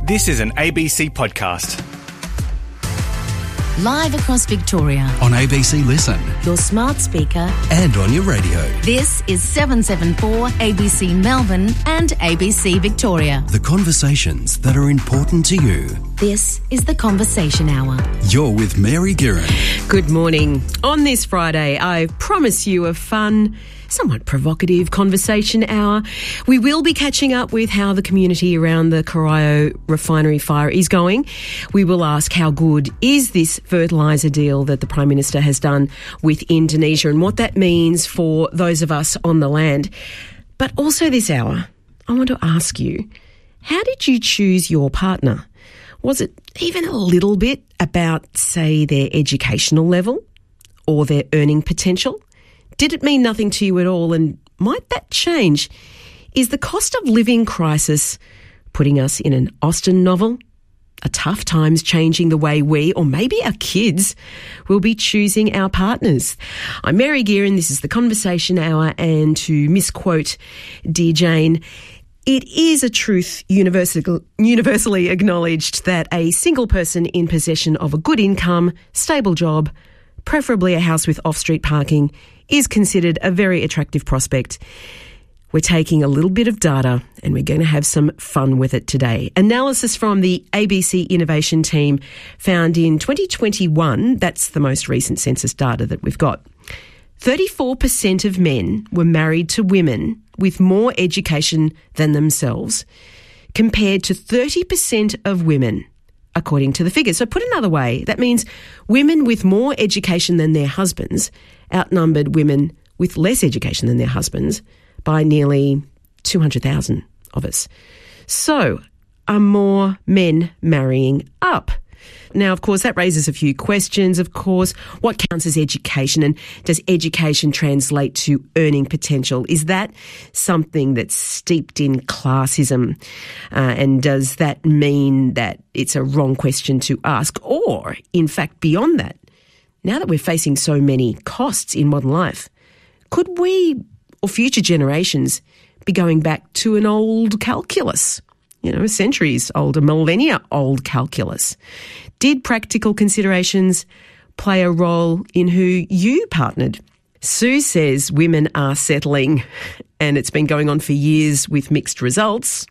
This is an ABC podcast. Live across Victoria. On ABC Listen. Your smart speaker. And on your radio. This is 774 ABC Melbourne and ABC Victoria. The conversations that are important to you. This is The Conversation Hour. You're with Mary Guerin. Good morning. On this Friday, I promise you a fun, somewhat provocative conversation hour. We will be catching up with how the community around the Corio refinery fire is going. We will ask how good is this fertiliser deal that the Prime Minister has done with Indonesia and what that means for those of us on the land. But also this hour, I want to ask you, how did you choose your partner? Was it even a little bit about, say, their educational level or their earning potential? Did it mean nothing to you at all, and might that change? Is the cost of living crisis putting us in an Austen novel? Are tough times changing the way we, or maybe our kids, will be choosing our partners? I'm Mary Guerin, this is The Conversation Hour, and to misquote Dear Jane, it is a truth universally acknowledged that a single person in possession of a good income, stable job, preferably a house with off-street parking, is considered a very attractive prospect. We're taking a little bit of data and we're going to have some fun with it today. Analysis from the ABC Innovation team found in 2021, that's the most recent census data that we've got, 34% of men were married to women with more education than themselves, compared to 30% of women, according to the figures. So put another way, that means women with more education than their husbands outnumbered women with less education than their husbands by nearly 200,000 of us. So are more men marrying up? Now, of course, that raises a few questions. Of course, what counts as education, and does education translate to earning potential? Is that something that's steeped in classism? And does that mean that it's a wrong question to ask? Or, in fact, beyond that, now that we're facing so many costs in modern life, could we or future generations be going back to an old calculus? A centuries old, a millennia old calculus. Did practical considerations play a role in who you partnered? Sue says women are settling, and it's been going on for years with mixed results.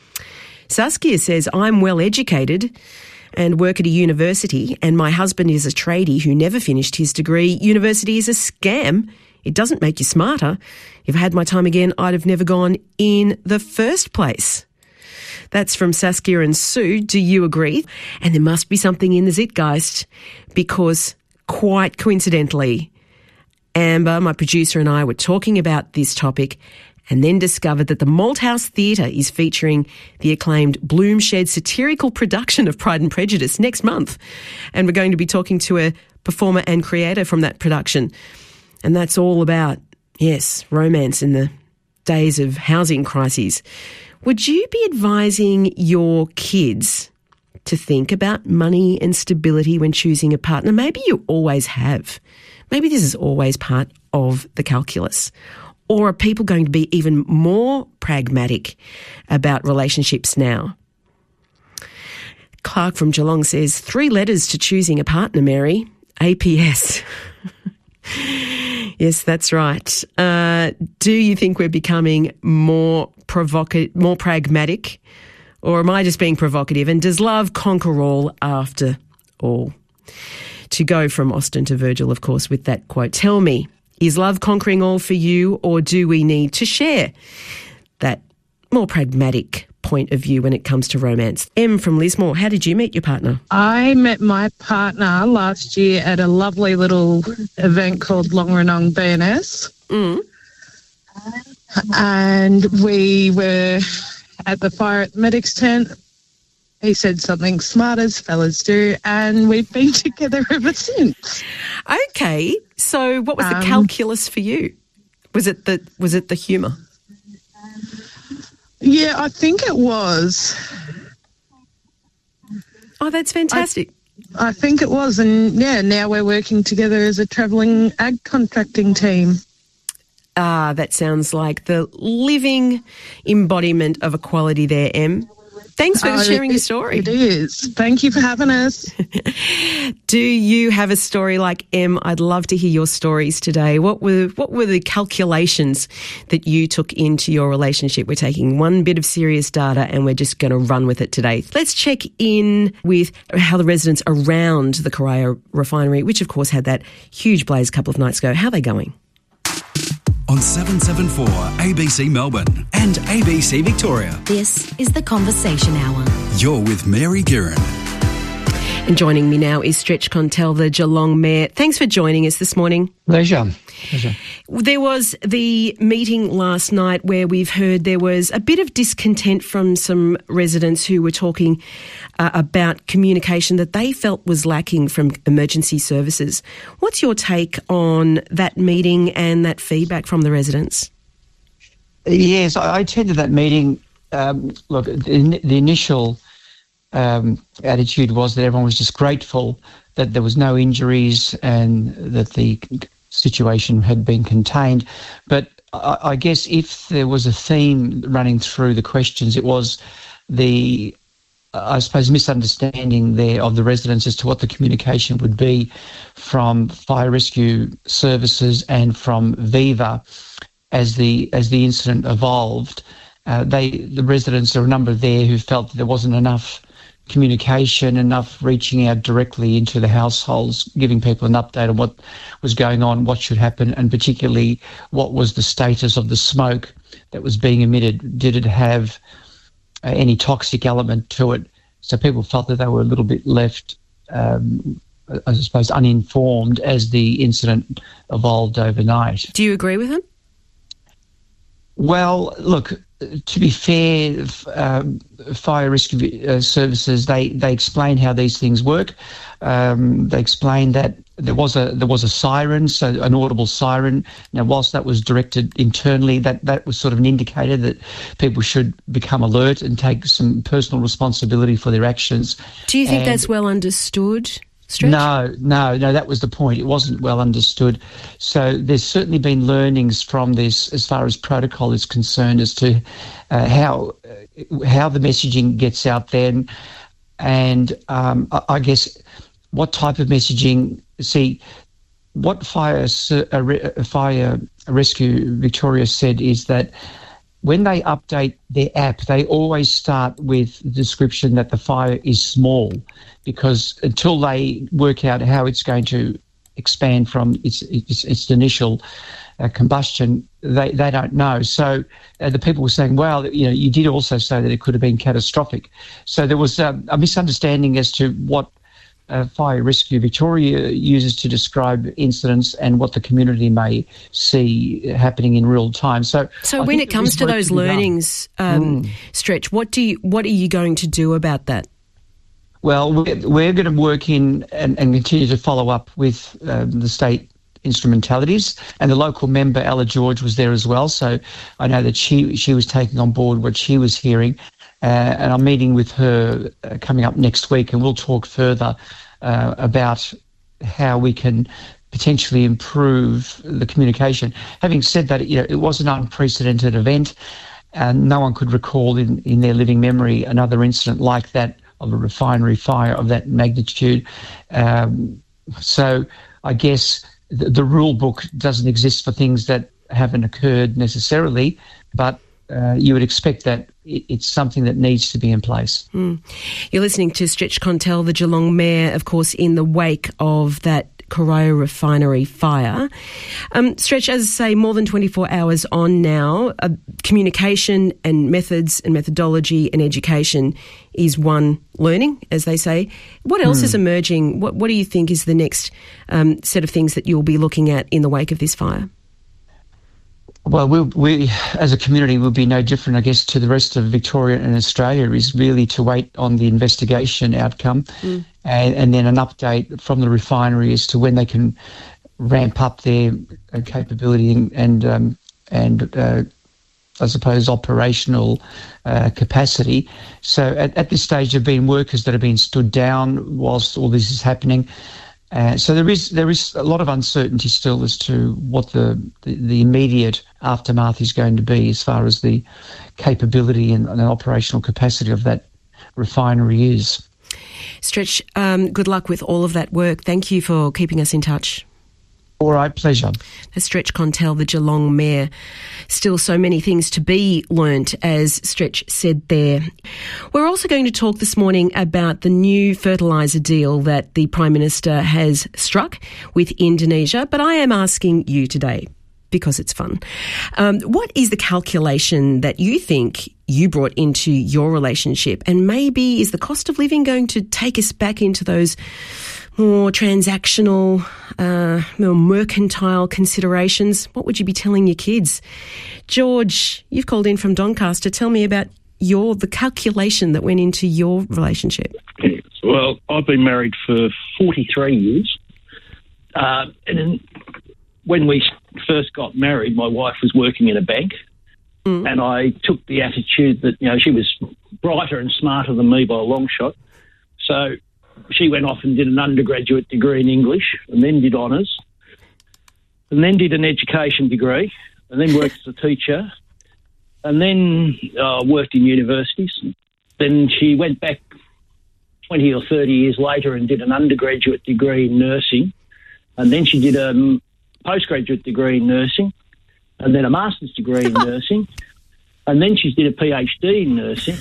Saskia says, I'm well educated and work at a university, and my husband is a tradie who never finished his degree. University is a scam. It doesn't make you smarter. If I had my time again, I'd have never gone in the first place. That's from Saskia and Sue. Do you agree? And there must be something in the zeitgeist, because quite coincidentally, Amber, my producer, and I were talking about this topic and then discovered that the Malthouse Theatre is featuring the acclaimed Bloomshed satirical production of Pride and Prejudice next month. And we're going to be talking to a performer and creator from that production. And that's all about, yes, romance in the days of housing crises. Would you be advising your kids to think about money and stability when choosing a partner? Maybe you always have. Maybe this is always part of the calculus. Or are people going to be even more pragmatic about relationships now? Clark from Geelong says, 3 letters to choosing a partner, Mary. APS. Yes, that's right. Do you think we're becoming more pragmatic, or am I just being provocative? And does love conquer all after all? To go from Austen to Virgil, of course, with that quote. Tell me, is love conquering all for you, or do we need to share that more pragmatic point of view when it comes to romance? Em from Lismore, how did you meet your partner? I met my partner last year at a lovely little event called Longrenong BNS. And we were at the fire at the medics tent. He said something smart as fellas do, and we've been together ever since. Okay, so what was the calculus for you? Was it the humour? Yeah, I think it was. Oh, that's fantastic. I think it was, and yeah, now we're working together as a travelling ag contracting team. That sounds like the living embodiment of equality there, Em. Thanks for sharing your story. It is. Thank you for having us. Do you have a story like Em? I'd love to hear your stories today. What were the calculations that you took into your relationship? We're taking one bit of serious data and we're just going to run with it today. Let's check in with how the residents around the Corio refinery, which of course had that huge blaze a couple of nights ago, how are they going? On 774 ABC Melbourne and ABC Victoria. This is the Conversation Hour. You're with Mary Girin. And joining me now is Stretch Contel, the Geelong Mayor. Thanks for joining us this morning. Pleasure. There was the meeting last night where we've heard there was a bit of discontent from some residents who were talking about communication that they felt was lacking from emergency services. What's your take on that meeting and that feedback from the residents? Yes, I attended that meeting. Look, the initial attitude was that everyone was just grateful that there was no injuries and that the situation had been contained. But I guess if there was a theme running through the questions, it was the, I suppose, misunderstanding there of the residents as to what the communication would be from fire rescue services and from Viva as the incident evolved. The residents, there were a number there who felt that there wasn't enough communication, enough reaching out directly into the households, giving people an update on what was going on, what should happen, and particularly what was the status of the smoke that was being emitted. Did it have any toxic element to it? So people felt that they were a little bit left, I suppose, uninformed as the incident evolved overnight. Do you agree with him? Well, look, to be fair, fire rescue services, they explain how these things work. They explained that there was a siren, so an audible siren. Now, whilst that was directed internally, that was sort of an indicator that people should become alert and take some personal responsibility for their actions. Do you think that's well understood, Stretch? No, that was the point. It wasn't well understood. So there's certainly been learnings from this as far as protocol is concerned as to how the messaging gets out there. And I guess what type of messaging. See, what Fire Rescue Victoria said is that when they update their app, they always start with the description that the fire is small, because until they work out how it's going to expand from its initial combustion, they don't know. So the people were saying, well, you did also say that it could have been catastrophic. So there was a misunderstanding as to what Fire Rescue Victoria uses to describe incidents and what the community may see happening in real time. So when it comes to those learnings, Stretch, what are you going to do about that? Well, we're going to work in and continue to follow up with the state instrumentalities, and the local member Ella George was there as well. So I know that she was taking on board what she was hearing. And I'm meeting with her coming up next week, and we'll talk further about how we can potentially improve the communication. Having said that, it was an unprecedented event, and no one could recall in their living memory another incident like that of a refinery fire of that magnitude. So I guess the rule book doesn't exist for things that haven't occurred necessarily, but you would expect that it's something that needs to be in place. You're listening to Stretch Contel, the Geelong Mayor, of course, in the wake of that Corio refinery fire. Stretch, as I say, more than 24 hours on now, communication and methods and methodology and education is one learning, as they say. What else is emerging? What do you think is the next set of things that you'll be looking at in the wake of this fire? Well, we as a community will be no different, I guess, to the rest of Victoria and Australia, is really to wait on the investigation outcome and then an update from the refinery as to when they can ramp up their capability and I suppose, operational capacity. So at this stage, there have been workers that have been stood down whilst all this is happening. So there is a lot of uncertainty still as to what the immediate aftermath is going to be as far as the capability and operational capacity of that refinery is. Stretch, good luck with all of that work. Thank you for keeping us in touch. All right, pleasure. Stretch Contell, the Geelong Mayor. Still so many things to be learnt, as Stretch said there. We're also going to talk this morning about the new fertiliser deal that the Prime Minister has struck with Indonesia, but I am asking you today, because it's fun, what is the calculation that you think you brought into your relationship? And maybe is the cost of living going to take us back into those more transactional, more mercantile considerations? What would you be telling your kids? George, you've called in from Doncaster. Tell me about the calculation that went into your relationship. Well, I've been married for 43 years. And when we first got married, my wife was working in a bank, and I took the attitude that, she was brighter and smarter than me by a long shot. So she went off and did an undergraduate degree in English, and then did honours, and then did an education degree, and then worked as a teacher, and then worked in universities. Then she went back 20 or 30 years later and did an undergraduate degree in nursing, and then she did a postgraduate degree in nursing, and then a master's degree in nursing, and then she did a PhD in nursing.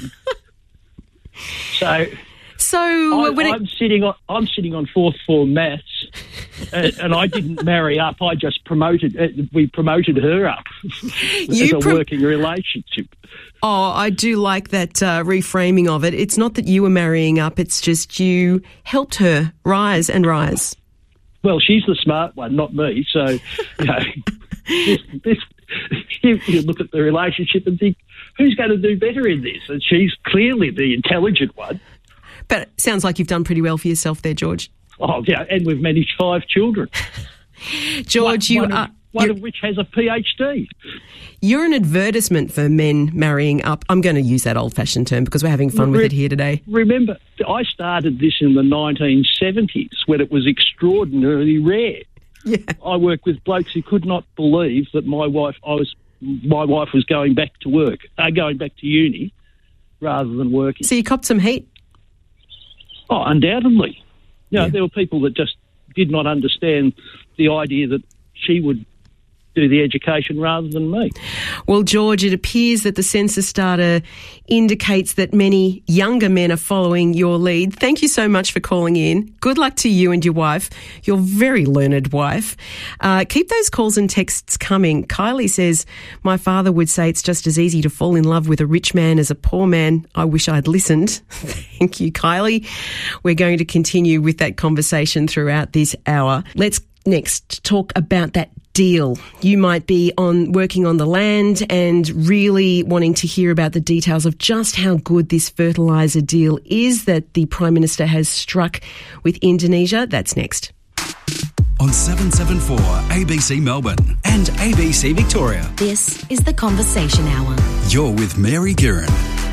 I'm sitting on fourth form maths, and I didn't marry up. I just we promoted her up as a working relationship. Oh, I do like that reframing of it. It's not that you were marrying up; it's just you helped her rise and rise. Well, she's the smart one, not me. So, you look at the relationship and think, who's going to do better in this? And she's clearly the intelligent one. But it sounds like you've done pretty well for yourself there, George. Oh, yeah, and we've managed 5 children. George, one of which has a PhD. You're an advertisement for men marrying up. I'm going to use that old-fashioned term because we're having fun with it here today. Remember, I started this in the 1970s when it was extraordinarily rare. Yeah. I worked with blokes who could not believe that my wife was going back to work, going back to uni rather than working. So you copped some heat? Oh, undoubtedly. There were people that just did not understand the idea that she would do the education rather than me. Well, George, it appears that the census data indicates that many younger men are following your lead. Thank you so much for calling in. Good luck to you and your wife, your very learned wife. Keep those calls and texts coming. Kylie says, my father would say it's just as easy to fall in love with a rich man as a poor man. I wish I'd listened. Thank you, Kylie. We're going to continue with that conversation throughout this hour. Let's next talk about that deal. You might be working on the land and really wanting to hear about the details of just how good this fertiliser deal is that the Prime Minister has struck with Indonesia. That's next. On 774 ABC Melbourne and ABC Victoria. This is the Conversation Hour. You're with Mary Guerin.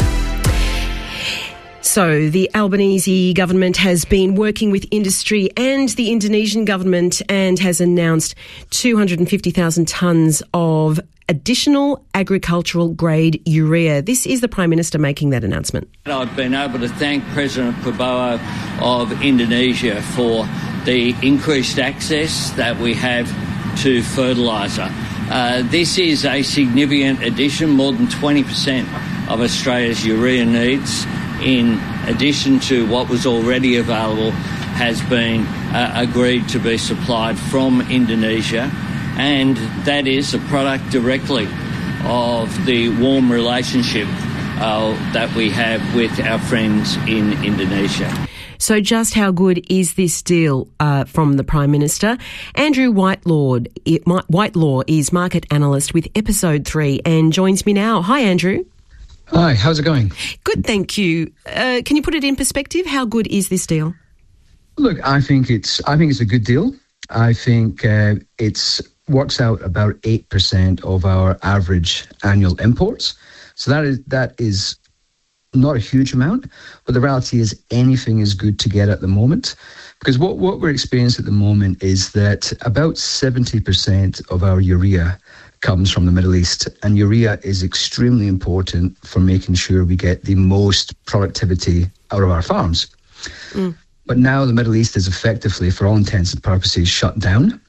So the Albanese government has been working with industry and the Indonesian government and has announced 250,000 tonnes of additional agricultural grade urea. This is the Prime Minister making that announcement. I've been able to thank President Prabowo of Indonesia for the increased access that we have to fertiliser. This is a significant addition, more than 20% of Australia's urea needs, in addition to what was already available, has been agreed to be supplied from Indonesia, and that is a product directly of the warm relationship that we have with our friends in Indonesia. So just how good is this deal from the Prime Minister? Andrew Whitelaw is market analyst with Episode 3 and joins me now. Hi, Andrew. Hi, how's it going? Good, thank you. Can you put it in perspective? How good is this deal? Look, I think it's a good deal. I think it works out about 8% of our average annual imports. So that is not a huge amount, but the reality is anything is good to get at the moment. Because what we're experiencing at the moment is that about 70% of our urea comes from the Middle East, and urea is extremely important for making sure we get the most productivity out of our farms. But now the Middle East is effectively, for all intents and purposes, shut down,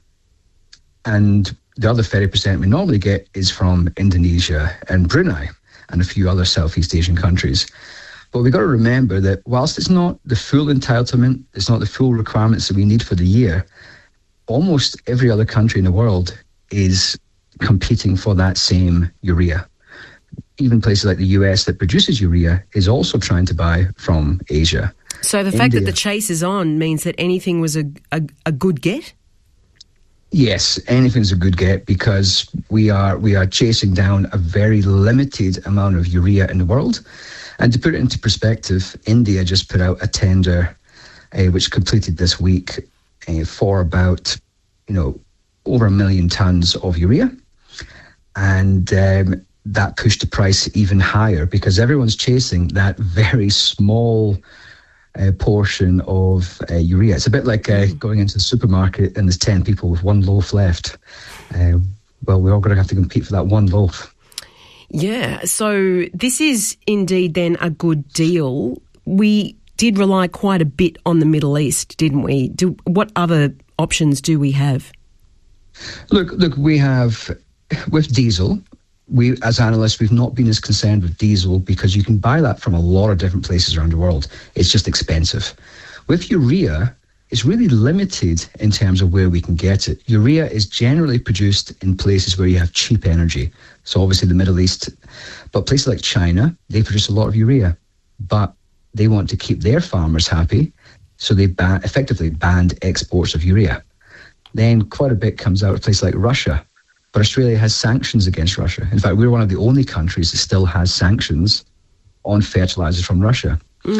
and the other 30% we normally get is from Indonesia and Brunei and a few other Southeast Asian countries. But we've got to remember that whilst it's not the full entitlement, it's not the full requirements that we need for the year, almost every other country in the world is competing for that same urea. Even places like the US that produces urea is also trying to buy from Asia. So the fact that the chase is on means that anything was a good get? Yes, anything's a good get because we are chasing down a very limited amount of urea in the world. And to put it into perspective, India just put out a tender which completed this week for about, over 1 million tons of urea. And that pushed the price even higher because everyone's chasing that very small portion of urea. It's a bit like going into the supermarket and there's 10 people with one loaf left. Well, we're all going to have to compete for that one loaf. Yeah, so this is indeed then a good deal. We did rely quite a bit on the Middle East, didn't we? What other options do we have? Look, we have, with diesel, we as analysts, we've not been as concerned with diesel because you can buy that from a lot of different places around the world. It's just expensive. With urea, it's really limited in terms of where we can get it. Urea is generally produced in places where you have cheap energy. So obviously the Middle East, but places like China, they produce a lot of urea, but they want to keep their farmers happy. So they effectively banned exports of urea. Then quite a bit comes out of places like Russia, but Australia has sanctions against Russia. In fact, we're one of the only countries that still has sanctions on fertilizers from Russia.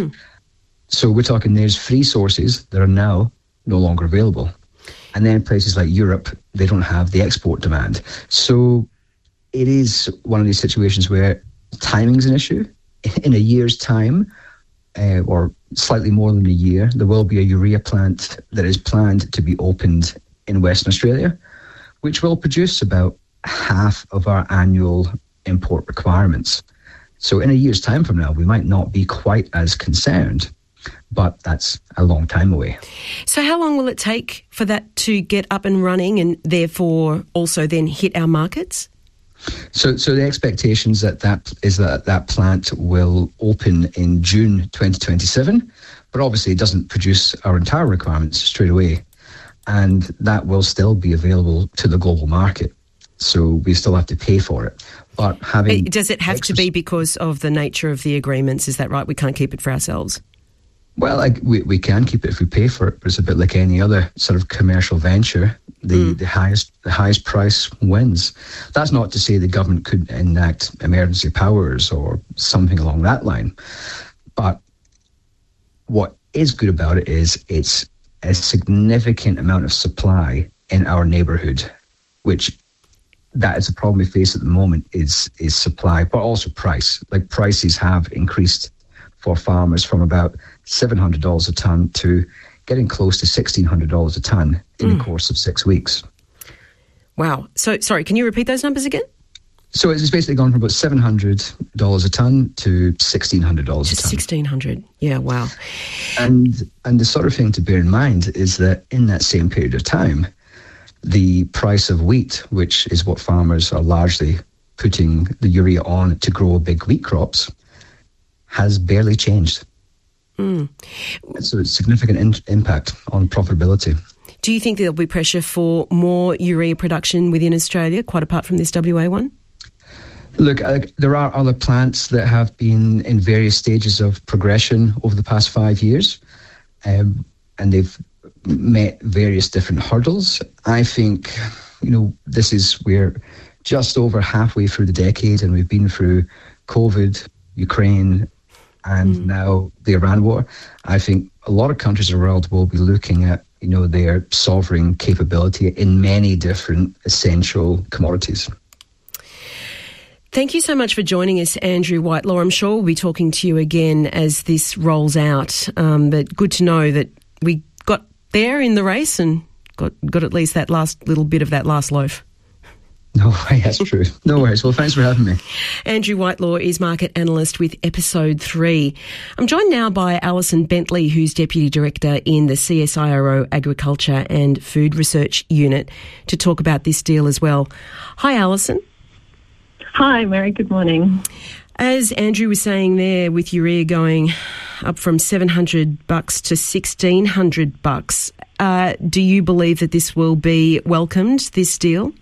So we're talking there's free sources that are now no longer available. And then places like Europe, they don't have the export demand. So it is one of these situations where timing's an issue. In a year's time, or slightly more than a year, there will be a urea plant that is planned to be opened in Western Australia, which will produce about half of our annual import requirements. So in a year's time from now, we might not be quite as concerned, but that's a long time away. So how long will it take for that to get up and running and therefore also then hit our markets? So the expectations that plant will open in June 2027, but obviously it doesn't produce our entire requirements straight away, and that will still be available to the global market. So we still have to pay for it. But does it have to be because of the nature of the agreements? Is that right? We can't keep it for ourselves? Well, we can keep it if we pay for it, but it's a bit like any other sort of commercial venture. The highest price wins. That's not to say the government could enact emergency powers or something along that line. But what is good about it is it's a significant amount of supply in our neighbourhood, which that is a problem we face at the moment is supply, but also price. Like prices have increased for farmers from about $700 a tonne to getting close to $1,600 a tonne in the course of 6 weeks. Wow. So, sorry, can you repeat those numbers again? So it's basically gone from about $700 a tonne to $1,600 a tonne. $1,600. Yeah, wow. And the sort of thing to bear in mind is that in that same period of time, the price of wheat, which is what farmers are largely putting the urea on to grow big wheat crops, has barely changed. So it's significant impact on profitability. Do you think there'll be pressure for more urea production within Australia, quite apart from this WA one? Look, there are other plants that have been in various stages of progression over the past 5 years, and they've met various different hurdles. I think, we're just over halfway through the decade, and we've been through COVID, Ukraine, and now the Iran war. I think a lot of countries in the world will be looking at, their sovereign capability in many different essential commodities. Thank you so much for joining us, Andrew Whitelaw. I'm sure we'll be talking to you again as this rolls out. But good to know that we got there in the race and got at least that last little bit of that last loaf. No way, that's true. No worries. Well, thanks for having me. Andrew Whitelaw is market analyst with Episode 3. I'm joined now by Alison Bentley, who's Deputy Director in the CSIRO Agriculture and Food Research Unit, to talk about this deal as well. Hi, Alison. Hi, Mary. Good morning. As Andrew was saying there, with urea going up from $700 to $1,600, do you believe that this will be welcomed, this deal?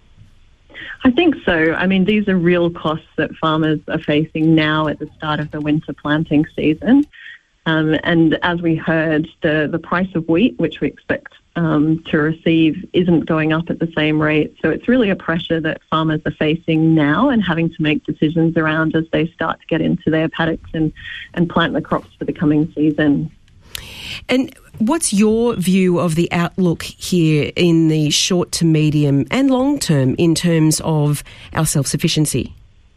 I think so. I mean, these are real costs that farmers are facing now at the start of the winter planting season. And as we heard, the price of wheat, which we expect to receive, isn't going up at the same rate. So it's really a pressure that farmers are facing now and having to make decisions around as they start to get into their paddocks and plant the crops for the coming season. And what's your view of the outlook here in the short to medium and long term in terms of our self-sufficiency?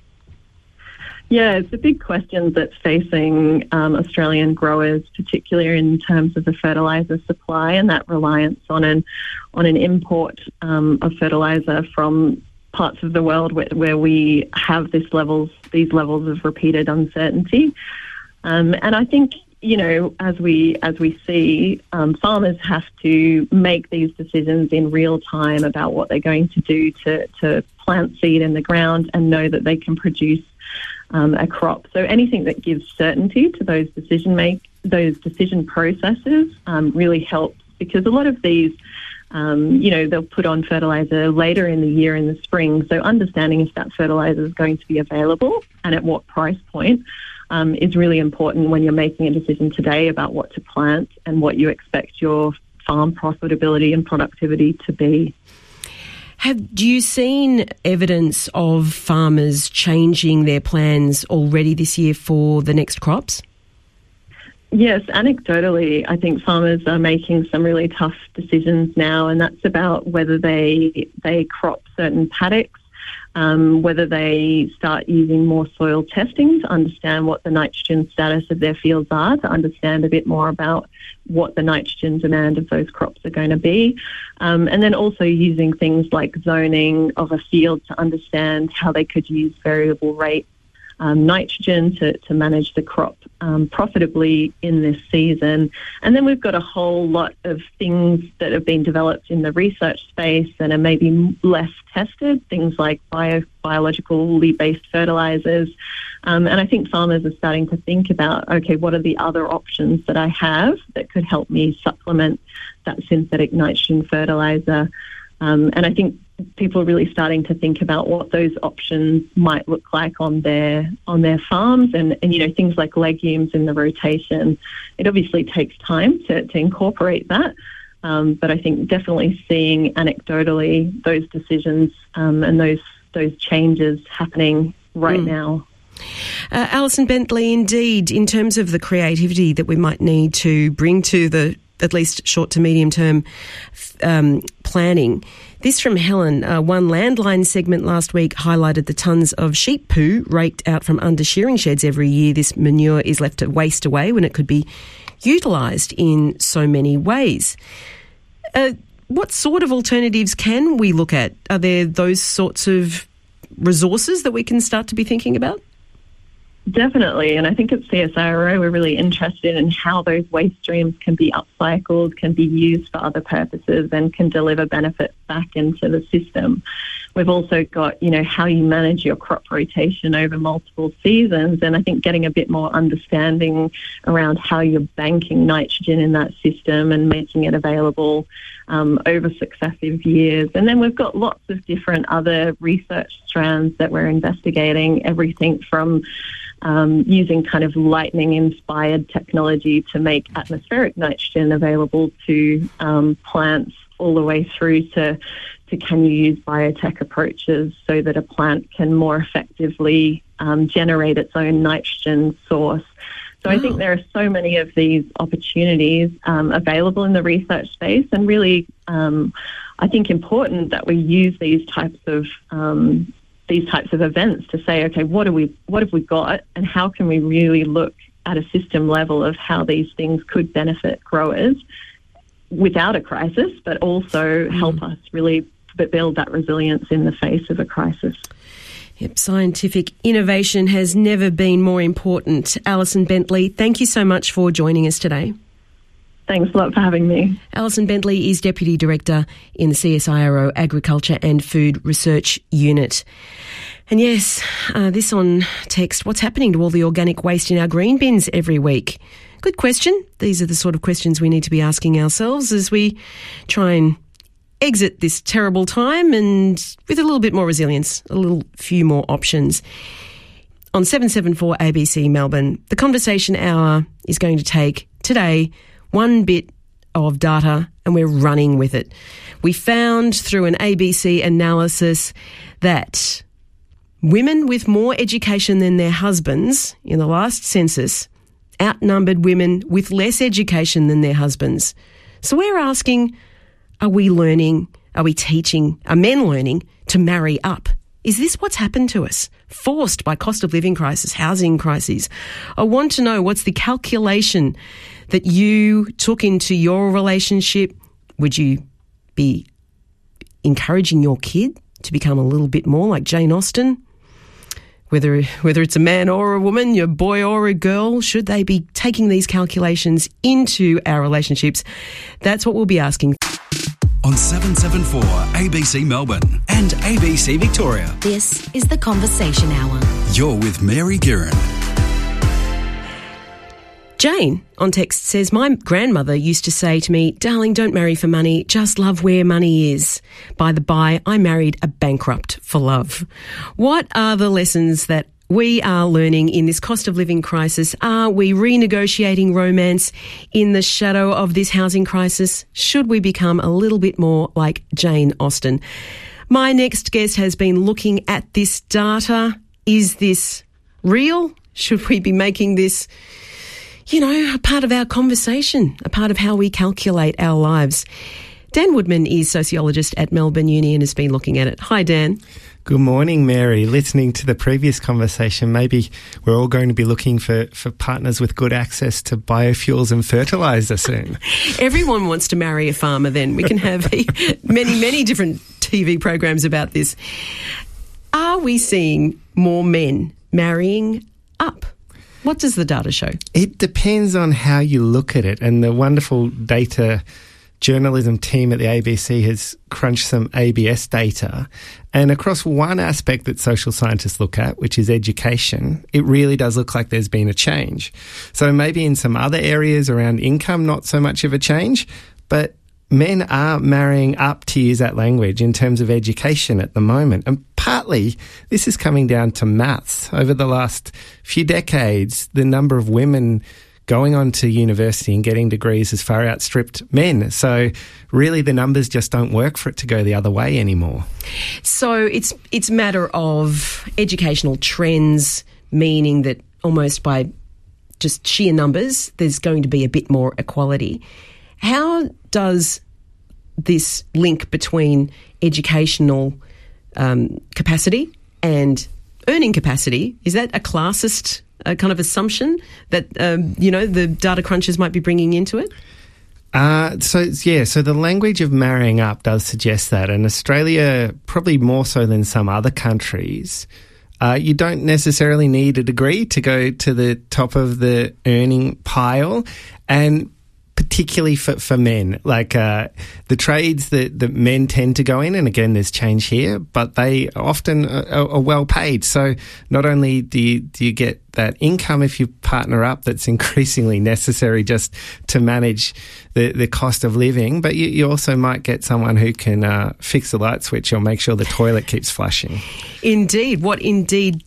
Yeah, it's a big question that's facing Australian growers, particularly in terms of the fertiliser supply and that reliance on an import of fertiliser from parts of the world where we have these levels of repeated uncertainty. And I think, you know, as we see, farmers have to make these decisions in real time about what they're going to do to plant seed in the ground and know that they can produce a crop. So anything that gives certainty to those decision processes really helps, because a lot of these, they'll put on fertiliser later in the year in the spring. So understanding if that fertiliser is going to be available and at what price point is really important when you're making a decision today about what to plant and what you expect your farm profitability and productivity to be. Have you seen evidence of farmers changing their plans already this year for the next crops? Yes, anecdotally, I think farmers are making some really tough decisions now, and that's about whether they crop certain paddocks, whether they start using more soil testing to understand what the nitrogen status of their fields are, to understand a bit more about what the nitrogen demand of those crops are going to be. And then also using things like zoning of a field to understand how they could use variable rate nitrogen to manage the crop profitably in this season. And then we've got a whole lot of things that have been developed in the research space and are maybe less tested, things like biologically based fertilizers. And I think farmers are starting to think about, okay, what are the other options that I have that could help me supplement that synthetic nitrogen fertilizer? And I think people are really starting to think about what those options might look like on their farms, and things like legumes in the rotation. It obviously takes time to incorporate that, but I think definitely seeing anecdotally those decisions and those changes happening right now. Alison Bentley, indeed, in terms of the creativity that we might need to bring to the at least short to medium term planning. This from Helen. One landline segment last week highlighted the tonnes of sheep poo raked out from under shearing sheds every year. This manure is left to waste away when it could be utilised in so many ways. What sort of alternatives can we look at? Are there those sorts of resources that we can start to be thinking about? Definitely, and I think at CSIRO we're really interested in how those waste streams can be upcycled, can be used for other purposes, and can deliver benefits back into the system. We've also got, how you manage your crop rotation over multiple seasons, and I think getting a bit more understanding around how you're banking nitrogen in that system and making it available over successive years. And then we've got lots of different other research strands that we're investigating, everything from using kind of lightning-inspired technology to make atmospheric nitrogen available to plants, all the way through to can you use biotech approaches so that a plant can more effectively generate its own nitrogen source. So I think there are so many of these opportunities available in the research space, and really I think important that we use these types of events to say, okay, what have we got, and how can we really look at a system level of how these things could benefit growers without a crisis, but also help us really but build that resilience in the face of a crisis. Yep, scientific innovation has never been more important. Alison Bentley, thank you so much for joining us today. Thanks a lot for having me. Alison Bentley is Deputy Director in the CSIRO Agriculture and Food Research Unit. And yes, this on text, what's happening to all the organic waste in our green bins every week? Good question. These are the sort of questions we need to be asking ourselves as we try and exit this terrible time and with a little bit more resilience, few more options. On 774 ABC Melbourne, the conversation hour is going to take today one bit of data and we're running with it. We found through an ABC analysis that women with more education than their husbands in the last census outnumbered women with less education than their husbands. So we're asking, are we teaching, are men learning to marry up? Is this what's happened to us? Forced by cost of living crisis, housing crises. I want to know, what's the calculation that you took into your relationship? Would you be encouraging your kid to become a little bit more like Jane Austen? Whether it's a man or a woman, your boy or a girl, should they be taking these calculations into our relationships? That's what we'll be asking. On 774 ABC Melbourne and ABC Victoria. This is The Conversation Hour. You're with Mary Guerin. Jane on text says, my grandmother used to say to me, darling, don't marry for money, just love where money is. By the by, I married a bankrupt for love. What are the lessons that we are learning in this cost of living crisis? Are we renegotiating romance in the shadow of this housing crisis? Should we become a little bit more like Jane Austen? My next guest has been looking at this data. Is this real? Should we be making this, a part of our conversation, a part of how we calculate our lives? Dan Woodman is sociologist at Melbourne Uni and has been looking at it. Hi, Dan. Good morning, Mary. Listening to the previous conversation, maybe we're all going to be looking for partners with good access to biofuels and fertiliser soon. Everyone wants to marry a farmer then. We can have many different TV programs about this. Are we seeing more men marrying up? What does the data show? It depends on how you look at it, and the wonderful data journalism team at the ABC has crunched some ABS data, and across one aspect that social scientists look at, which is education, it really does look like there's been a change. So maybe in some other areas around income, not so much of a change, but men are marrying up, to use that language, in terms of education at the moment. And partly this is coming down to maths. Over the last few decades, the number of women going on to university and getting degrees has far outstripped men. So really the numbers just don't work for it to go the other way anymore. So it's a matter of educational trends, meaning that almost by just sheer numbers, there's going to be a bit more equality. How does this link between educational capacity and earning capacity, is that a classist kind of assumption that, the data crunchers might be bringing into it? So the language of marrying up does suggest that. And Australia, probably more so than some other countries, you don't necessarily need a degree to go to the top of the earning pile. And particularly for men, like the trades that men tend to go in, and again, there's change here, but they often are well paid. So not only do you get that income if you partner up that's increasingly necessary just to manage the cost of living, but you also might get someone who can fix the light switch or make sure the toilet keeps flushing. Indeed. What indeed,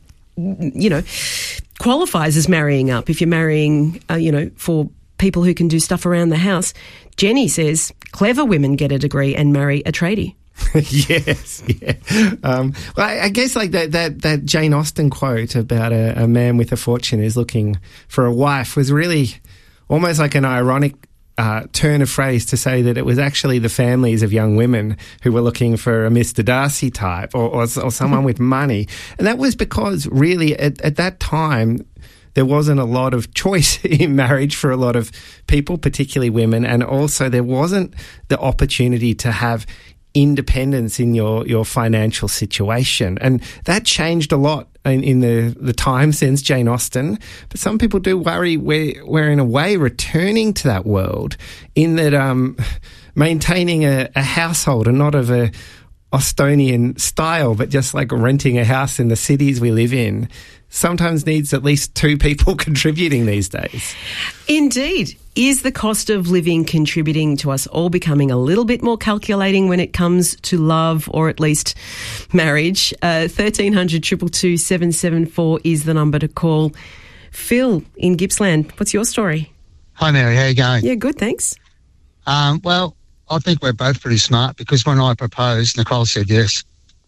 qualifies as marrying up? If you're marrying, for people who can do stuff around the house. Jenny says clever women get a degree and marry a tradie. Yes, yeah. Well, I guess like that Jane Austen quote about a man with a fortune is looking for a wife was really almost like an ironic turn of phrase to say that it was actually the families of young women who were looking for a Mr. Darcy type or someone with money. And that was because really at that time there wasn't a lot of choice in marriage for a lot of people, particularly women, and also there wasn't the opportunity to have independence in your financial situation. And that changed a lot in the time since Jane Austen. But some people do worry we're in a way returning to that world, in that maintaining a household, and not of a Austonian style, but just like renting a house in the cities we live in, sometimes needs at least two people contributing these days. Indeed. Is the cost of living contributing to us all becoming a little bit more calculating when it comes to love, or at least marriage? 1300 222 774 is the number to call. Phil in Gippsland, what's your story? Hi, Mary. How you going? Yeah, good, thanks. Well, I think we're both pretty smart, because when I proposed, Nicole said yes.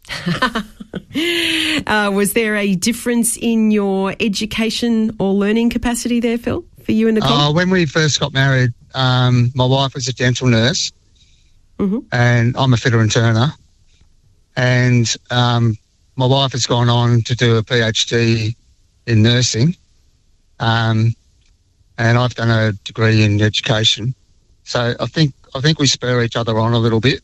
Was there a difference in your education or learning capacity there, Phil, for you and Nicole? When we first got married, my wife was a dental nurse, and I'm a fitter and turner. And my wife has gone on to do a PhD in nursing, and I've done a degree in education. So I think we spur each other on a little bit.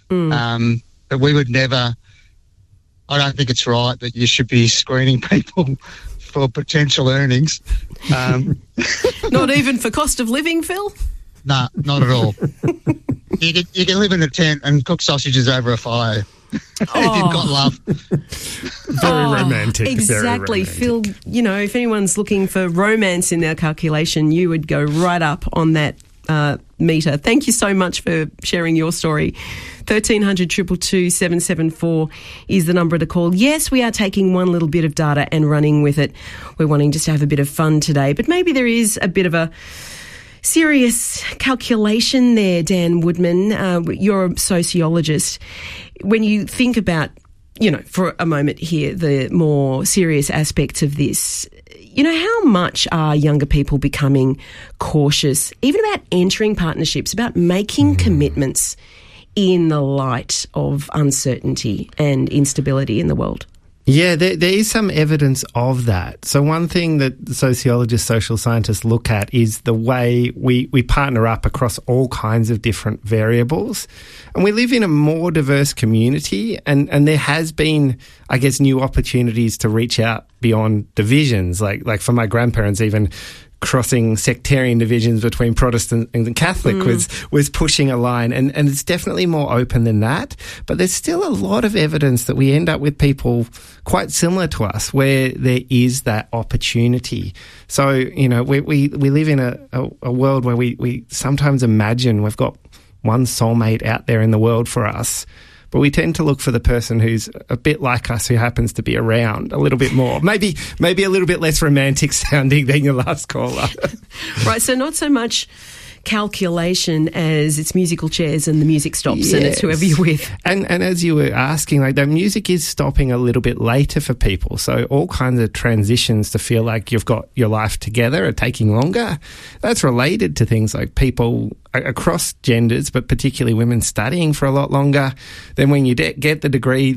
But we would never... I don't think it's right that you should be screening people for potential earnings. Not even for cost of living, Phil? No, not at all. You can live in a tent and cook sausages over a fire if you've got love. Very romantic. Exactly. Very romantic. Phil, you know, if anyone's looking for romance in their calculation, you would go right up on that meter. Thank you so much for sharing your story. 1300 222 774 is the number to call. Yes, we are taking one little bit of data and running with it. We're wanting just to have a bit of fun today, but maybe there is a bit of a serious calculation there, Dan Woodman. You're a sociologist. When you think about, you know, for a moment here, the more serious aspects of this, you know, how much are younger people becoming cautious, even about entering partnerships, about making commitments in the light of uncertainty and instability in the world? Yeah, there is some evidence of that. So one thing that sociologists, social scientists look at is the way we partner up across all kinds of different variables. And we live in a more diverse community, and there has been, I guess, new opportunities to reach out beyond divisions. Like for my grandparents, even crossing sectarian divisions between Protestant and Catholic was pushing a line, and it's definitely more open than that. But there's still a lot of evidence that we end up with people quite similar to us where there is that opportunity. So, you know, we live in a world where we sometimes imagine we've got one soulmate out there in the world for us, but we tend to look for the person who's a bit like us, who happens to be around a little bit more. Maybe a little bit less romantic sounding than your last caller. Right, so not so much calculation as it's musical chairs and the music stops, yes. And it's whoever you're with. And as you were asking, like, the music is stopping a little bit later for people. So all kinds of transitions to feel like you've got your life together are taking longer. That's related to things like people across genders, but particularly women studying for a lot longer. Then when you get the degree,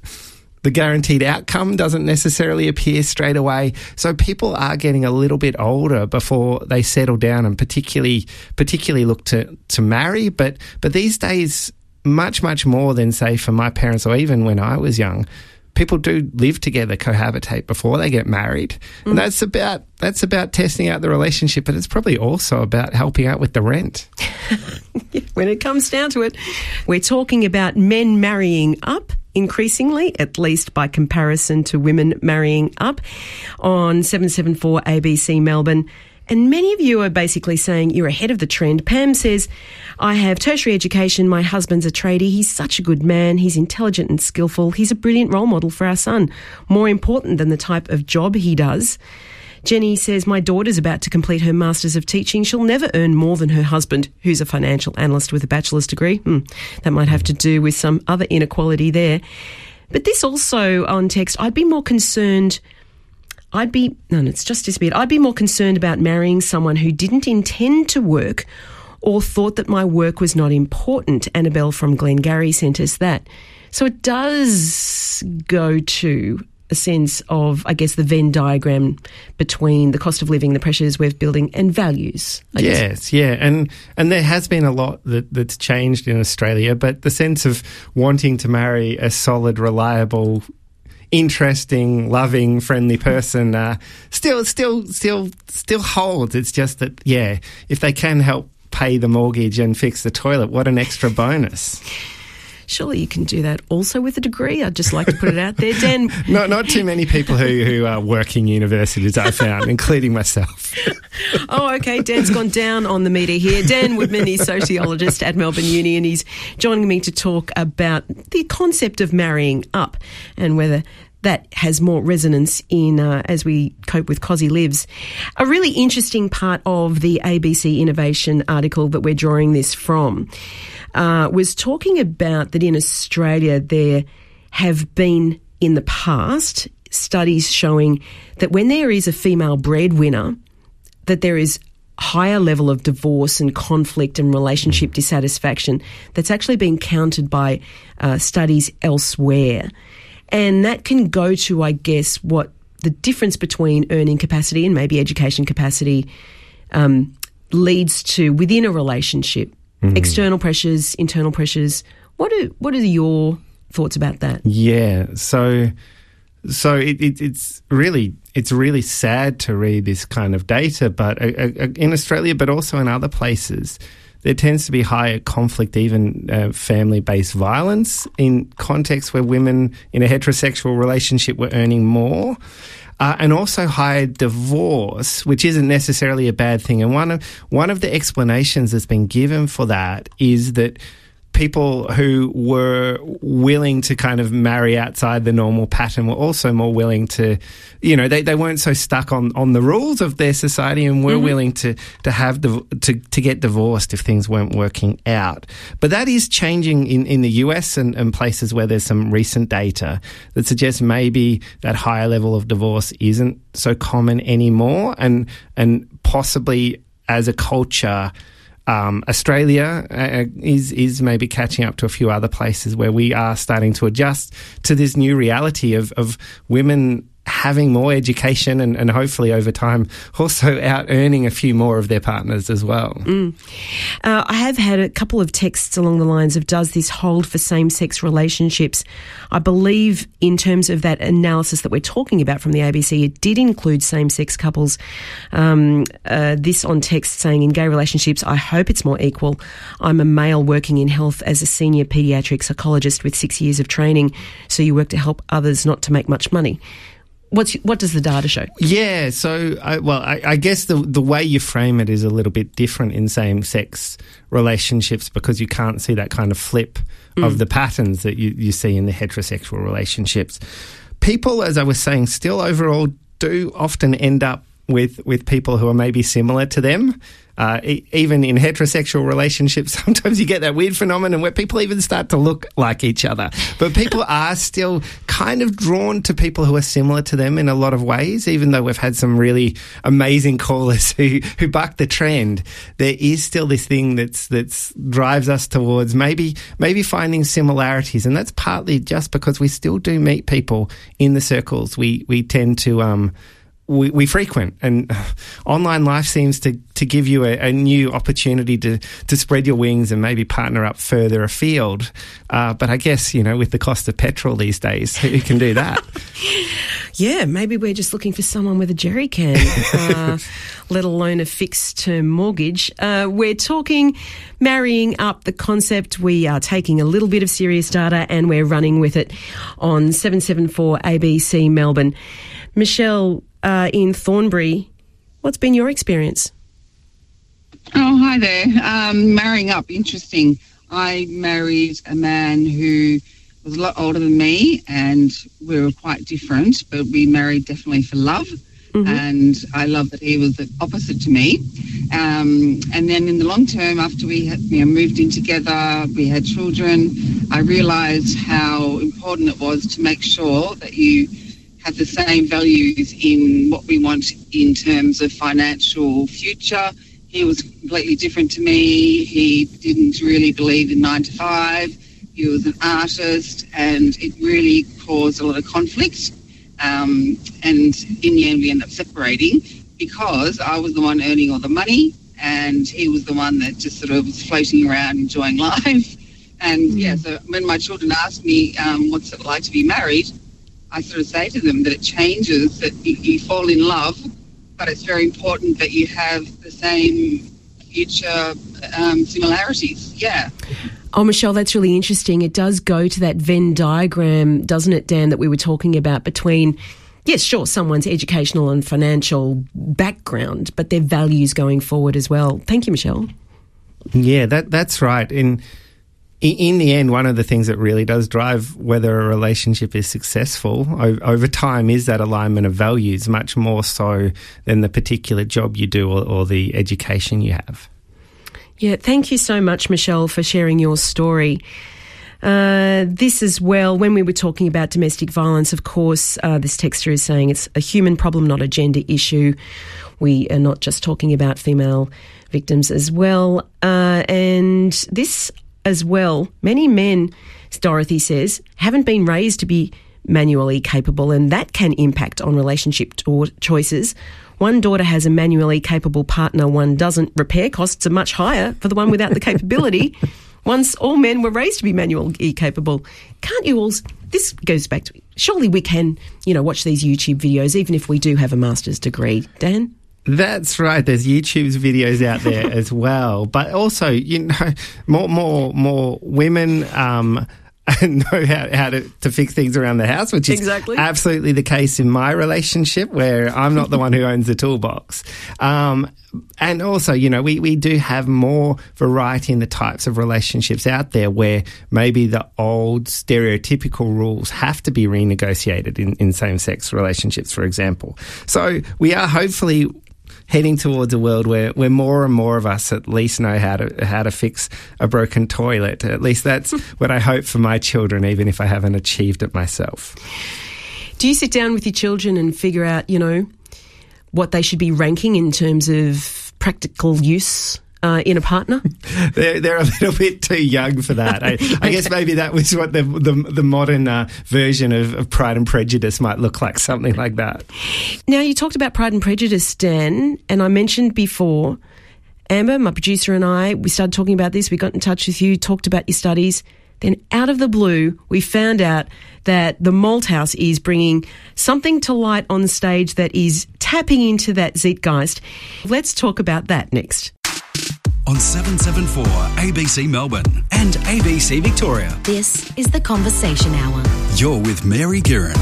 the guaranteed outcome doesn't necessarily appear straight away. So people are getting a little bit older before they settle down and particularly look to marry. But these days, much, much more than, say, for my parents or even when I was young, people do live together, cohabitate before they get married. And that's about testing out the relationship, but it's probably also about helping out with the rent. When it comes down to it, we're talking about men marrying up increasingly, at least by comparison to women marrying up, on 774 ABC Melbourne. And many of you are basically saying you're ahead of the trend. Pam says, I have tertiary education. My husband's a tradie. He's such a good man. He's intelligent and skillful. He's a brilliant role model for our son. More important than the type of job he does. Jenny says, my daughter's about to complete her Masters of Teaching. She'll never earn more than her husband, who's a financial analyst with a bachelor's degree. That might have to do with some other inequality there. But this also, on text, I'd be more concerned about marrying someone who didn't intend to work or thought that my work was not important. Annabelle from Glengarry sent us that. So it does go to a sense of, I guess, the Venn diagram between the cost of living, the pressures we're building, and values. I guess. Yeah. And there has been a lot that's changed in Australia, but the sense of wanting to marry a solid, reliable, interesting, loving, friendly person still holds. It's just that, if they can help pay the mortgage and fix the toilet, what an extra bonus. Surely you can do that also with a degree. I'd just like to put it out there, Dan. Not too many people who are working universities, I found, including myself. Oh, okay. Dan's gone down on the meter here. Dan Woodman is sociologist at Melbourne Uni, and he's joining me to talk about the concept of marrying up and whether that has more resonance in as we cope with Cosy Lives. A really interesting part of the ABC Innovation article that we're drawing this from was talking about that in Australia there have been in the past studies showing that when there is a female breadwinner, that there is higher level of divorce and conflict and relationship dissatisfaction that's actually been countered by studies elsewhere. And that can go to, I guess, what the difference between earning capacity and maybe education capacity leads to within a relationship. External pressures, internal pressures. What are your thoughts about that? Yeah, so it's really sad to read this kind of data, but in Australia, but also in other places, there tends to be higher conflict, even family-based violence in contexts where women in a heterosexual relationship were earning more. And also higher divorce, which isn't necessarily a bad thing. And one of the explanations that's been given for that is that people who were willing to kind of marry outside the normal pattern were also more willing to, they weren't so stuck on the rules of their society and were willing to get divorced if things weren't working out. But that is changing in the US and places where there's some recent data that suggests maybe that higher level of divorce isn't so common anymore, and possibly as a culture, Australia is maybe catching up to a few other places where we are starting to adjust to this new reality of women having more education and hopefully over time also out-earning a few more of their partners as well. I have had a couple of texts along the lines of, does this hold for same-sex relationships? I believe in terms of that analysis that we're talking about from the ABC, it did include same-sex couples. This on text saying, in gay relationships, I hope it's more equal. I'm a male working in health as a senior paediatric psychologist with 6 years of training, so you work to help others, not to make much money. What does the data show? Yeah, so, I guess the way you frame it is a little bit different in same-sex relationships because you can't see that kind of flip of the patterns that you see in the heterosexual relationships. People, as I was saying, still overall do often end up with people who are maybe similar to them. Even in heterosexual relationships, sometimes you get that weird phenomenon where people even start to look like each other. But people are still kind of drawn to people who are similar to them in a lot of ways, even though we've had some really amazing callers who buck the trend. There is still this thing that's drives us towards maybe finding similarities, and that's partly just because we still do meet people in the circles we tend to we frequent, and online life seems to give you a new opportunity to spread your wings and maybe partner up further afield. But I guess, with the cost of petrol these days, who can do that? Yeah, maybe we're just looking for someone with a jerry can, let alone a fixed-term mortgage. We're talking marrying up, the concept. We are taking a little bit of serious data and we're running with it on 774 ABC Melbourne. Michelle, in Thornbury, what's been your experience? Oh, hi there. Marrying up, interesting. I married a man who was a lot older than me and we were quite different, but we married definitely for love. And I love that he was the opposite to me. And then in the long term, after we had, moved in together, we had children, I realised how important it was to make sure that you have the same values in what we want in terms of financial future. He was completely different to me. He didn't really believe in 9 to 5. He was an artist, and it really caused a lot of conflict. and in the end we ended up separating because I was the one earning all the money and he was the one that just sort of was floating around enjoying life. And so when my children ask me what's it like to be married, I sort of say to them that it changes, that you fall in love, but it's very important that you have the same future similarities. Yeah. Oh, Michelle, that's really interesting. It does go to that Venn diagram, doesn't it, Dan, that we were talking about between, yes, sure, someone's educational and financial background, but their values going forward as well. Thank you, Michelle. Yeah, that's right. In the end, one of the things that really does drive whether a relationship is successful over time is that alignment of values, much more so than the particular job you do or the education you have. Yeah, thank you so much, Michelle, for sharing your story. This as well, when we were talking about domestic violence, of course, this texter is saying it's a human problem, not a gender issue. We are not just talking about female victims as well. And this as well, many men, Dorothy says, haven't been raised to be manually capable, and that can impact on relationship choices. One daughter has a manually capable partner, one doesn't. Repair costs are much higher for the one without the capability. Once all men were raised to be manually capable. Can't you all... This goes back to... Surely we can, watch these YouTube videos, even if we do have a master's degree. Dan? That's right. There's YouTube's videos out there as well. But also, more women know how to fix things around the house, which is absolutely the case in my relationship where I'm not the one who owns the toolbox. And also, we do have more variety in the types of relationships out there where maybe the old stereotypical rules have to be renegotiated in same-sex relationships, for example. So we are hopefully heading towards a world where more and more of us at least know how to fix a broken toilet. At least that's what I hope for my children, even if I haven't achieved it myself. Do you sit down with your children and figure out, what they should be ranking in terms of practical use in a partner? They're a little bit too young for that. I guess maybe that was what the modern version of Pride and Prejudice might look like, something like that. Now, you talked about Pride and Prejudice, Dan, and I mentioned before, Amber, my producer, and I, we started talking about this, we got in touch with you, talked about your studies. Then out of the blue, we found out that the Malthouse is bringing something to light on stage that is tapping into that zeitgeist. Let's talk about that next. On 774 ABC Melbourne and ABC Victoria. This is the Conversation Hour. You're with Mary Guerin.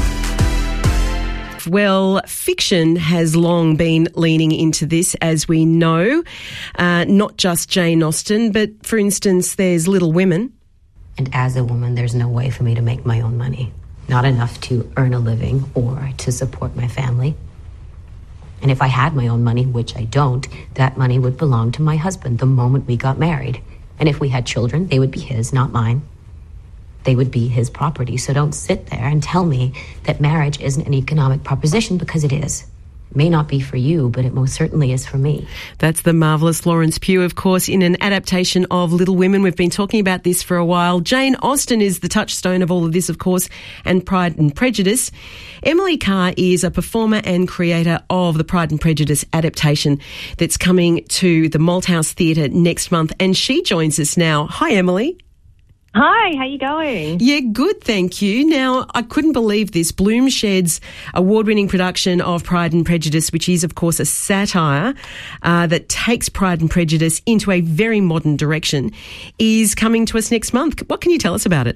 Well, fiction has long been leaning into this, as we know. Not just Jane Austen, but for instance, there's Little Women. And as a woman, there's no way for me to make my own money. Not enough to earn a living or to support my family. And if I had my own money, which I don't, that money would belong to my husband the moment we got married. And if we had children, they would be his, not mine. They would be his property. So don't sit there and tell me that marriage isn't an economic proposition, because it is. It may not be for you, but it most certainly is for me. That's the marvellous Florence Pugh, of course, in an adaptation of Little Women. We've been talking about this for a while. Jane Austen is the touchstone of all of this, of course, and Pride and Prejudice. Emily Carr is a performer and creator of the Pride and Prejudice adaptation that's coming to the Malthouse Theatre next month, and she joins us now. Hi, Emily. Hi, how you going? Yeah, good, thank you. Now, I couldn't believe this. Bloomshed's award-winning production of Pride and Prejudice, which is, of course, a satire that takes Pride and Prejudice into a very modern direction, is coming to us next month. What can you tell us about it?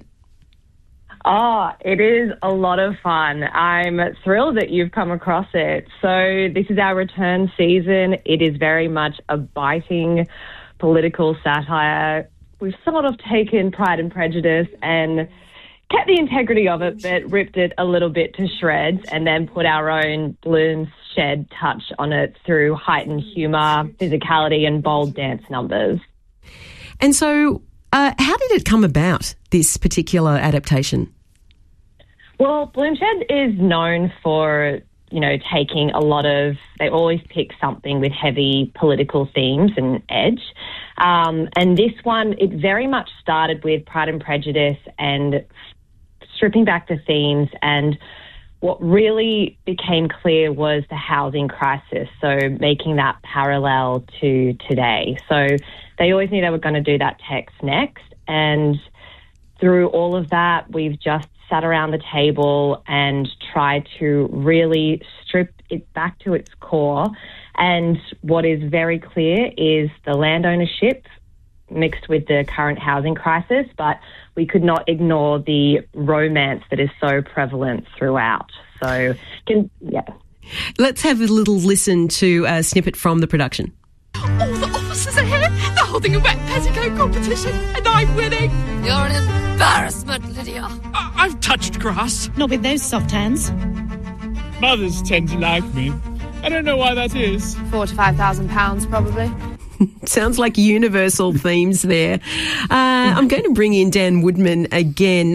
Oh, it is a lot of fun. I'm thrilled that you've come across it. So this is our return season. It is very much a biting political satire. We've sort of taken Pride and Prejudice and kept the integrity of it, but ripped it a little bit to shreds, and then put our own Bloomshed touch on it through heightened humour, physicality and bold dance numbers. And so how did it come about, this particular adaptation? Well, Bloomshed is known for, taking a lot of... They always pick something with heavy political themes and edge. And this one, it very much started with Pride and Prejudice and stripping back the themes and what really became clear was the housing crisis, so making that parallel to today. So they always knew they were going to do that text next, and through all of that, we've just sat around the table and tried to really strip it back to its core. And what is very clear is the land ownership mixed with the current housing crisis, but we could not ignore the romance that is so prevalent throughout. So, Let's have a little listen to a snippet from the production. All the officers are here. They're holding a wet petticoat competition, and I'm winning. You're an embarrassment, Lydia. I've touched grass. Not with those soft hands. Mothers tend to like me. I don't know why that is. £4,000 to £5,000, probably. Sounds like universal themes there. I'm going to bring in Dan Woodman again.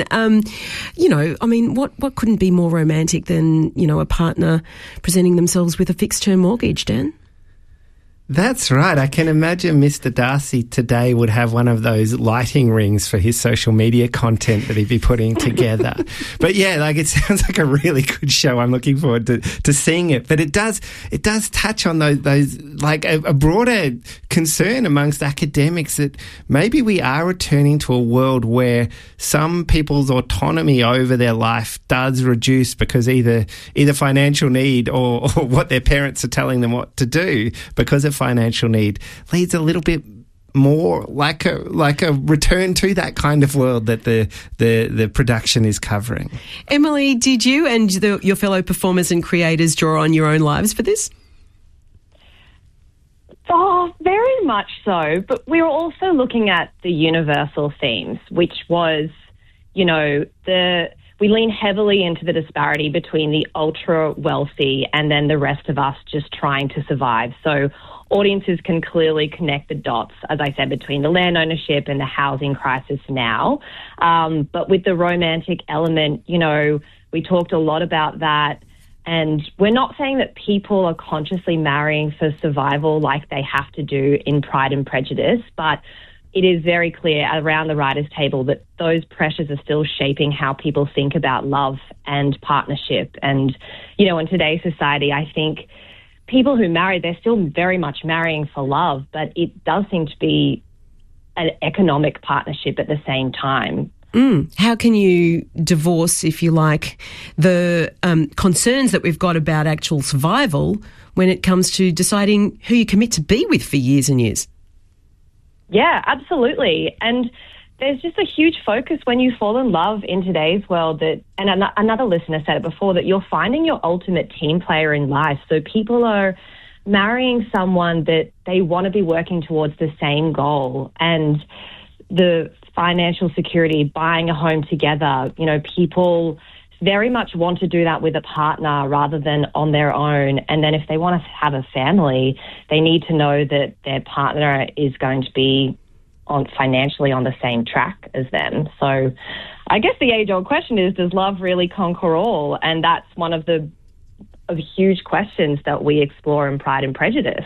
What couldn't be more romantic than, a partner presenting themselves with a fixed-term mortgage, Dan? That's right. I can imagine Mr. Darcy today would have one of those lighting rings for his social media content that he'd be putting together. But yeah, it sounds like a really good show. I'm looking forward to seeing it. But it does touch on those a broader concern amongst academics that maybe we are returning to a world where some people's autonomy over their life does reduce because either financial need or what their parents are telling them what to do because of financial need leads a little bit more like a return to that kind of world that the production is covering. Emily, did you and your fellow performers and creators draw on your own lives for this? Oh, very much so. But we were also looking at the universal themes, which was, we lean heavily into the disparity between the ultra wealthy and then the rest of us just trying to survive. So audiences can clearly connect the dots, as I said, between the land ownership and the housing crisis now. But with the romantic element, we talked a lot about that. And we're not saying that people are consciously marrying for survival like they have to do in Pride and Prejudice, but it is very clear around the writers' table that those pressures are still shaping how people think about love and partnership. And, in today's society, I think people who marry, they're still very much marrying for love, but it does seem to be an economic partnership at the same time. How can you divorce, if you like, the concerns that we've got about actual survival when it comes to deciding who you commit to be with for years and years? Yeah, absolutely. And there's just a huge focus when you fall in love in today's world that, and another listener said it before, that you're finding your ultimate team player in life. So people are marrying someone that they want to be working towards the same goal. And the financial security, buying a home together, people very much want to do that with a partner rather than on their own. And then if they want to have a family, they need to know that their partner is going to be financially on the same track as them. So I guess the age-old question is, does love really conquer all? And that's one of the huge questions that we explore in Pride and Prejudice.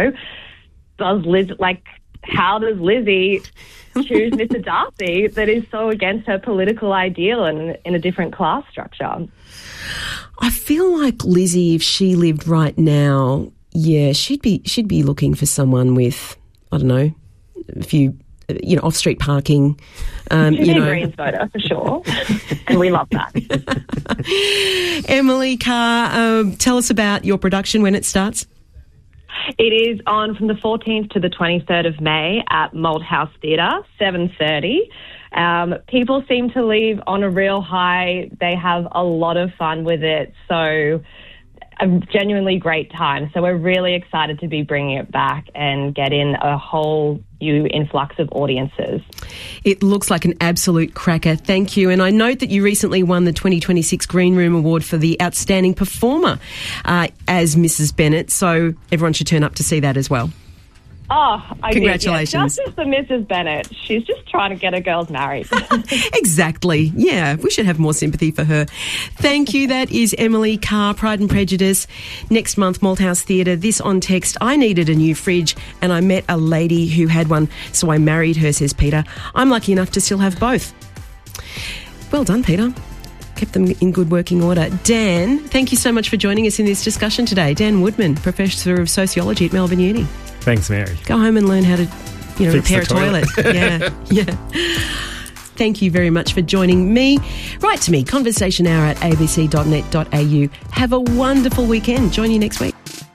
How does Lizzie choose Mr. Darcy that is so against her political ideal and in a different class structure? I feel like Lizzie, if she lived right now, she'd be looking for someone with, I don't know, a few, off-street parking. She's a Greens voter for sure, and we love that. Emily Carr, tell us about your production when it starts. It is on from the 14th to the 23rd of May at Malthouse Theatre, 7:30. People seem to leave on a real high. They have a lot of fun with it, so a genuinely great time. So we're really excited to be bringing it back and get in a whole new influx of audiences. It looks like an absolute cracker. Thank you. And I note that you recently won the 2026 Green Room Award for the Outstanding Performer as Mrs. Bennet. So everyone should turn up to see that as well. Oh, I Congratulations. Did, yeah. Justice for Mrs. Bennet. She's just trying to get her girls married. Exactly. Yeah, we should have more sympathy for her. Thank you. That is Emily Carr, Pride and Prejudice. Next month, Malthouse Theatre. This on text. I needed a new fridge and I met a lady who had one, so I married her, says Peter. I'm lucky enough to still have both. Well done, Peter. kept them in good working order. Dan, thank you so much for joining us in this discussion today. Dan Woodman, Professor of Sociology at Melbourne Uni. Thanks, Mary. Go home and learn how to, repair a toilet. Yeah. Thank you very much for joining me. Write to me, conversationhour@abc.net.au. Have a wonderful weekend. Join you next week.